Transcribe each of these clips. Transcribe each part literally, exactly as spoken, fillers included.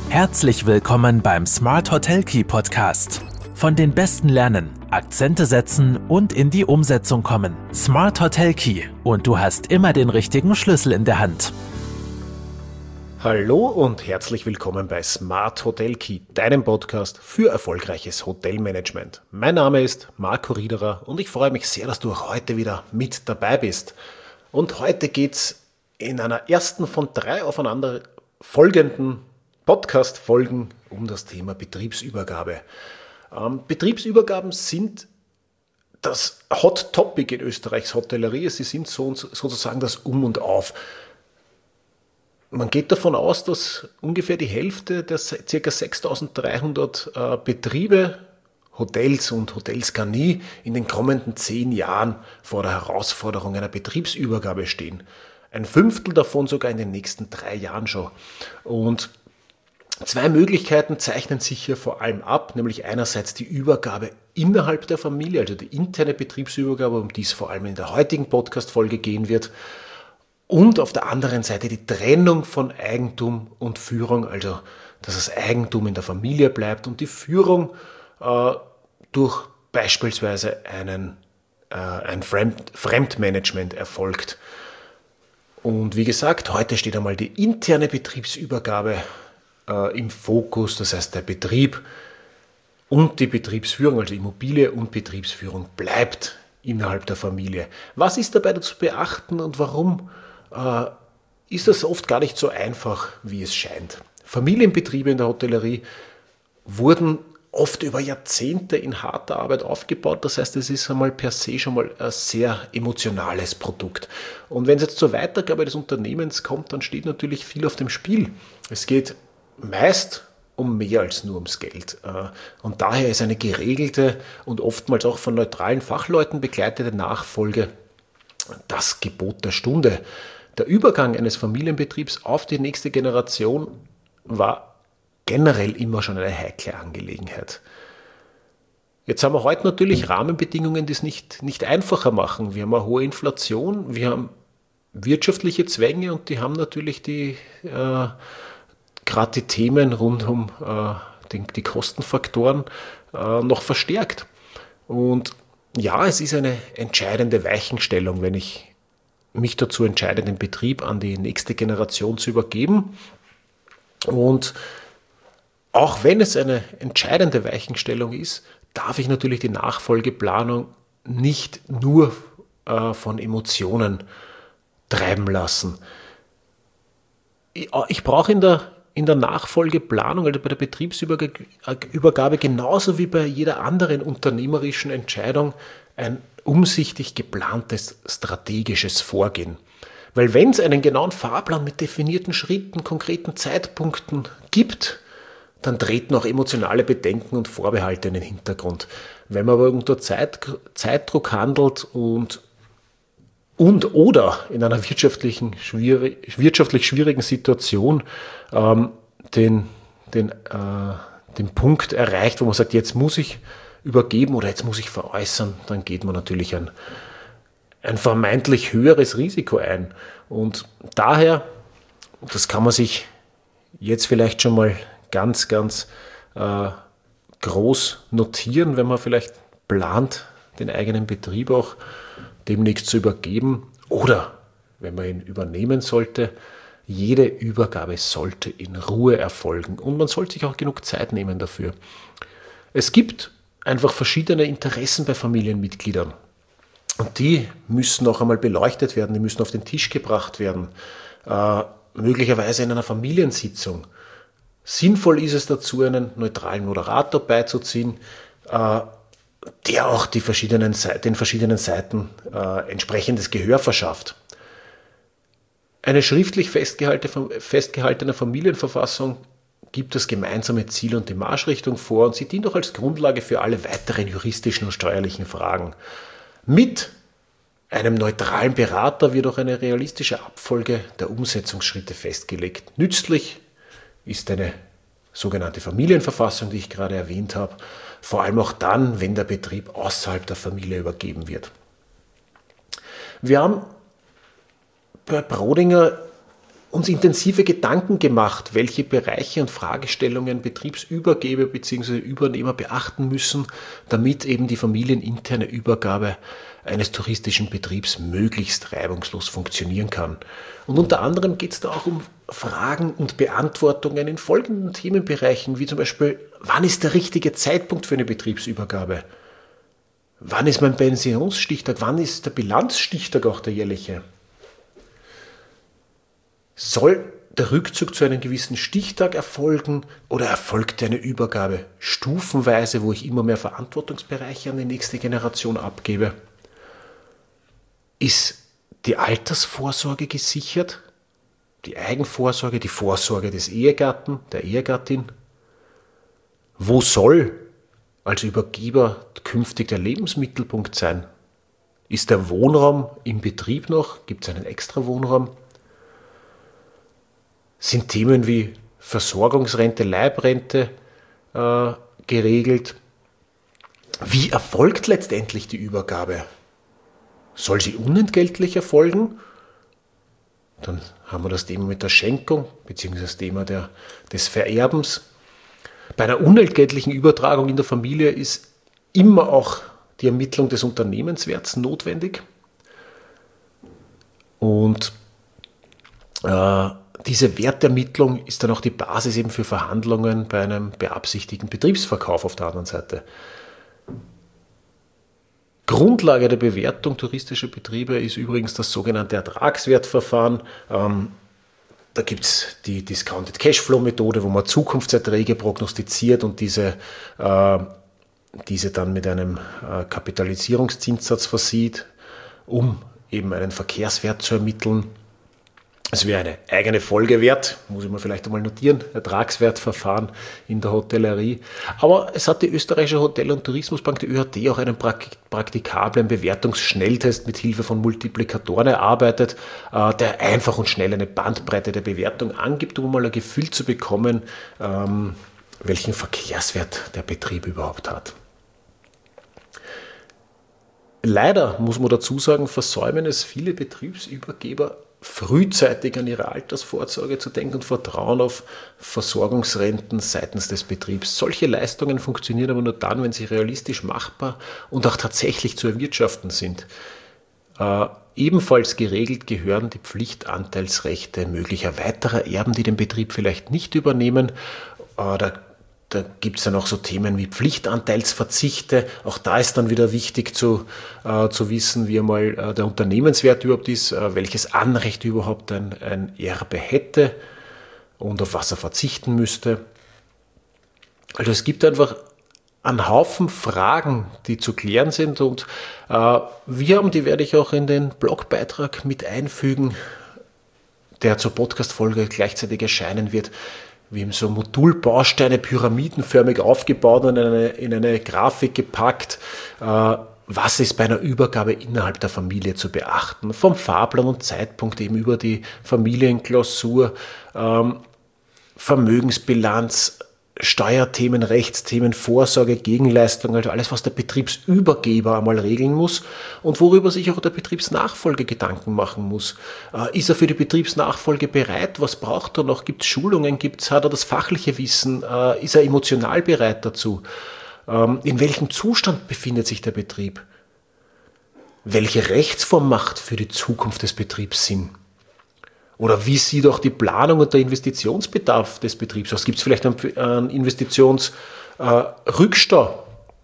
Herzlich willkommen beim Smart Hotel Key Podcast. Von den Besten lernen, Akzente setzen und in die Umsetzung kommen. Smart Hotel Key und du hast immer den richtigen Schlüssel in der Hand. Hallo und herzlich willkommen bei Smart Hotel Key, deinem Podcast für erfolgreiches Hotelmanagement. Mein Name ist Marco Riederer und ich freue mich sehr, dass du auch heute wieder mit dabei bist. Und heute geht es in einer ersten von drei aufeinander folgenden Podcast-Folgen um das Thema Betriebsübergabe. Ähm, Betriebsübergaben sind das Hot Topic in Österreichs Hotellerie. Sie sind so, sozusagen das Um und Auf. Man geht davon aus, dass ungefähr die Hälfte der ca. sechstausenddreihundert äh, Betriebe, Hotels und Hotels gar nie in den kommenden zehn Jahren vor der Herausforderung einer Betriebsübergabe stehen. Ein Fünftel davon sogar in den nächsten drei Jahren schon. Und zwei Möglichkeiten zeichnen sich hier vor allem ab, nämlich einerseits die Übergabe innerhalb der Familie, also die interne Betriebsübergabe, um die es vor allem in der heutigen Podcast-Folge gehen wird, und auf der anderen Seite die Trennung von Eigentum und Führung, also dass das Eigentum in der Familie bleibt und die Führung äh, durch beispielsweise einen, äh, ein Fremd, Fremdmanagement erfolgt. Und wie gesagt, heute steht einmal die interne Betriebsübergabe äh, im Fokus, das heißt der Betrieb und die Betriebsführung, also Immobilie und Betriebsführung bleibt innerhalb der Familie. Was ist dabei zu beachten und warum äh, ist das oft gar nicht so einfach, wie es scheint? Familienbetriebe in der Hotellerie wurden oft über Jahrzehnte in harter Arbeit aufgebaut. Das heißt, es ist einmal per se schon mal ein sehr emotionales Produkt. Und wenn es jetzt zur Weitergabe des Unternehmens kommt, dann steht natürlich viel auf dem Spiel. Es geht meist um mehr als nur ums Geld. Und daher ist eine geregelte und oftmals auch von neutralen Fachleuten begleitete Nachfolge das Gebot der Stunde. Der Übergang eines Familienbetriebs auf die nächste Generation war generell immer schon eine heikle Angelegenheit. Jetzt haben wir heute natürlich Rahmenbedingungen, die es nicht, nicht einfacher machen. Wir haben eine hohe Inflation, wir haben wirtschaftliche Zwänge und die haben natürlich die, äh, gerade die Themen rund um äh, die, die Kostenfaktoren äh, noch verstärkt. Und ja, es ist eine entscheidende Weichenstellung, wenn ich mich dazu entscheide, den Betrieb an die nächste Generation zu übergeben. Und auch wenn es eine entscheidende Weichenstellung ist, darf ich natürlich die Nachfolgeplanung nicht nur äh, von Emotionen treiben lassen. Ich, ich brauche in der, in der Nachfolgeplanung, also bei der Betriebsübergabe, genauso wie bei jeder anderen unternehmerischen Entscheidung, ein umsichtig geplantes strategisches Vorgehen. Weil wenn es einen genauen Fahrplan mit definierten Schritten, konkreten Zeitpunkten gibt, dann treten auch emotionale Bedenken und Vorbehalte in den Hintergrund. Wenn man aber unter Zeit, Zeitdruck handelt und, und oder in einer wirtschaftlichen, schwierig, wirtschaftlich schwierigen Situation ähm, den, den, äh, den Punkt erreicht, wo man sagt, jetzt muss ich übergeben oder jetzt muss ich veräußern, dann geht man natürlich ein, ein vermeintlich höheres Risiko ein. Und daher, das kann man sich jetzt vielleicht schon mal ganz, ganz äh, groß notieren, wenn man vielleicht plant, den eigenen Betrieb auch demnächst zu übergeben oder wenn man ihn übernehmen sollte. Jede Übergabe sollte in Ruhe erfolgen und man sollte sich auch genug Zeit nehmen dafür. Es gibt einfach verschiedene Interessen bei Familienmitgliedern und die müssen auch einmal beleuchtet werden, die müssen auf den Tisch gebracht werden, äh, möglicherweise in einer Familiensitzung. Sinnvoll ist es dazu, einen neutralen Moderator beizuziehen, äh, der auch die verschiedenen, den verschiedenen Seiten äh, entsprechendes Gehör verschafft. Eine schriftlich festgehaltene Familienverfassung gibt das gemeinsame Ziel und die Marschrichtung vor und sie dient auch als Grundlage für alle weiteren juristischen und steuerlichen Fragen. Mit einem neutralen Berater wird auch eine realistische Abfolge der Umsetzungsschritte festgelegt. Nützlich ist eine sogenannte Familienverfassung, die ich gerade erwähnt habe, vor allem auch dann, wenn der Betrieb außerhalb der Familie übergeben wird. Wir haben bei Brodinger uns intensive Gedanken gemacht, welche Bereiche und Fragestellungen Betriebsübergeber bzw. Übernehmer beachten müssen, damit eben die familieninterne Übergabe eines touristischen Betriebs möglichst reibungslos funktionieren kann. Und unter anderem geht es da auch um Fragen und Beantwortungen in folgenden Themenbereichen, wie zum Beispiel, wann ist der richtige Zeitpunkt für eine Betriebsübergabe? Wann ist mein Pensionsstichtag? Wann ist der Bilanzstichtag auch der jährliche? Soll der Rückzug zu einem gewissen Stichtag erfolgen oder erfolgt eine Übergabe stufenweise, wo ich immer mehr Verantwortungsbereiche an die nächste Generation abgebe? Ist die Altersvorsorge gesichert? Die Eigenvorsorge, die Vorsorge des Ehegatten, der Ehegattin? Wo soll als Übergeber künftig der Lebensmittelpunkt sein? Ist der Wohnraum im Betrieb noch? Gibt es einen extra Wohnraum? Sind Themen wie Versorgungsrente, Leibrente äh, geregelt? Wie erfolgt letztendlich die Übergabe? Soll sie unentgeltlich erfolgen? Dann haben wir das Thema mit der Schenkung bzw. das Thema der, des Vererbens. Bei einer unentgeltlichen Übertragung in der Familie ist immer auch die Ermittlung des Unternehmenswerts notwendig. Und äh, diese Wertermittlung ist dann auch die Basis eben für Verhandlungen bei einem beabsichtigten Betriebsverkauf auf der anderen Seite. Grundlage der Bewertung touristischer Betriebe ist übrigens das sogenannte Ertragswertverfahren. Ähm, da gibt es die Discounted Cashflow-Methode, wo man Zukunftserträge prognostiziert und diese, äh, diese dann mit einem äh, Kapitalisierungszinssatz versieht, um eben einen Verkehrswert zu ermitteln. Es wäre eine eigene Folge wert, muss ich mir vielleicht einmal notieren, Ertragswertverfahren in der Hotellerie. Aber es hat die österreichische Hotel- und Tourismusbank, die Ö H T, auch einen praktikablen Bewertungsschnelltest mit Hilfe von Multiplikatoren erarbeitet, der einfach und schnell eine Bandbreite der Bewertung angibt, um mal ein Gefühl zu bekommen, welchen Verkehrswert der Betrieb überhaupt hat. Leider, muss man dazu sagen, versäumen es viele Betriebsübergeber, frühzeitig an ihre Altersvorsorge zu denken und vertrauen auf Versorgungsrenten seitens des Betriebs. Solche Leistungen funktionieren aber nur dann, wenn sie realistisch machbar und auch tatsächlich zu erwirtschaften sind. Äh, ebenfalls geregelt gehören die Pflichtanteilsrechte möglicher weiterer Erben, die den Betrieb vielleicht nicht übernehmen. Äh, da Da gibt es dann auch so Themen wie Pflichtanteilsverzichte. Auch da ist dann wieder wichtig zu, äh, zu wissen, wie einmal äh, der Unternehmenswert überhaupt ist, äh, welches Anrecht überhaupt ein, ein Erbe hätte und auf was er verzichten müsste. Also es gibt einfach einen Haufen Fragen, die zu klären sind und äh, wir haben, die werde ich auch in den Blogbeitrag mit einfügen, der zur Podcast-Folge gleichzeitig erscheinen wird. Wir haben so Modulbausteine pyramidenförmig aufgebaut und in eine, in eine Grafik gepackt, äh, was ist bei einer Übergabe innerhalb der Familie zu beachten. Vom Fahrplan und Zeitpunkt eben über die Familienklausur, ähm, Vermögensbilanz, Steuerthemen, Rechtsthemen, Vorsorge, Gegenleistung, also alles, was der Betriebsübergeber einmal regeln muss und worüber sich auch der Betriebsnachfolger Gedanken machen muss. Äh, ist er für die Betriebsnachfolge bereit? Was braucht er noch? Gibt es Schulungen? Gibt's, hat er das fachliche Wissen? Äh, ist er emotional bereit dazu? Ähm, in welchem Zustand befindet sich der Betrieb? Welche Rechtsform macht für die Zukunft des Betriebs Sinn? Oder wie sieht auch die Planung und der Investitionsbedarf des Betriebs aus? Gibt es vielleicht einen Investitionsrückstau? Äh,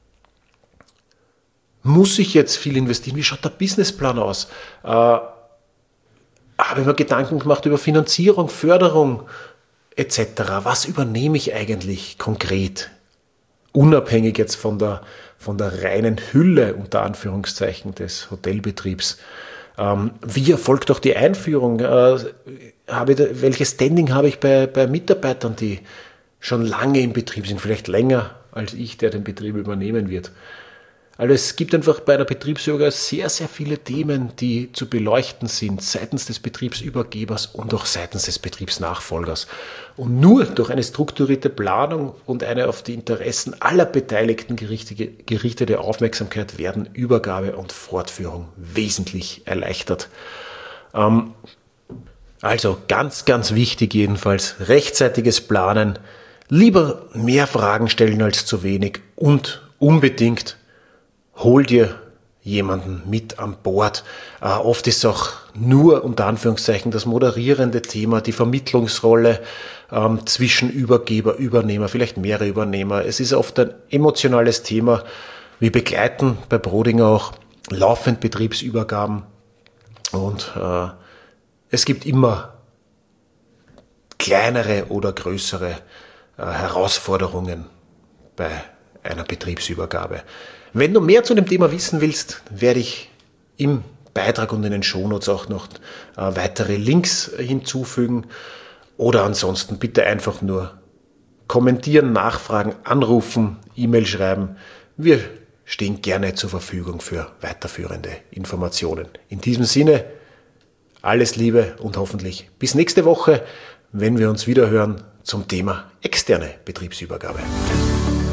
Muss ich jetzt viel investieren? Wie schaut der Businessplan aus? Äh, habe ich mir Gedanken gemacht über Finanzierung, Förderung et cetera. Was übernehme ich eigentlich konkret? Unabhängig jetzt von der, von der reinen Hülle, unter Anführungszeichen, des Hotelbetriebs. Wie erfolgt auch die Einführung? Habe ich, welches Standing habe ich bei, bei Mitarbeitern, die schon lange im Betrieb sind, vielleicht länger als ich, der den Betrieb übernehmen wird? Also es gibt einfach bei der Betriebsübergabe sehr, sehr viele Themen, die zu beleuchten sind, seitens des Betriebsübergebers und auch seitens des Betriebsnachfolgers. Und nur durch eine strukturierte Planung und eine auf die Interessen aller Beteiligten gerichtete Aufmerksamkeit werden Übergabe und Fortführung wesentlich erleichtert. Ähm, Also ganz, ganz wichtig jedenfalls, rechtzeitiges Planen, lieber mehr Fragen stellen als zu wenig und unbedingt hol dir jemanden mit an Bord. Äh, oft ist auch nur unter Anführungszeichen das moderierende Thema, die Vermittlungsrolle ähm, zwischen Übergeber, Übernehmer, vielleicht mehrere Übernehmer. Es ist oft ein emotionales Thema. Wir begleiten bei Brodinger auch laufend Betriebsübergaben und äh, es gibt immer kleinere oder größere äh, Herausforderungen bei einer Betriebsübergabe. Wenn du mehr zu dem Thema wissen willst, werde ich im Beitrag und in den Shownotes auch noch äh, weitere Links hinzufügen. Oder ansonsten bitte einfach nur kommentieren, nachfragen, anrufen, E-Mail schreiben. Wir stehen gerne zur Verfügung für weiterführende Informationen. In diesem Sinne, alles Liebe und hoffentlich bis nächste Woche, wenn wir uns wieder hören zum Thema externe Betriebsübergabe.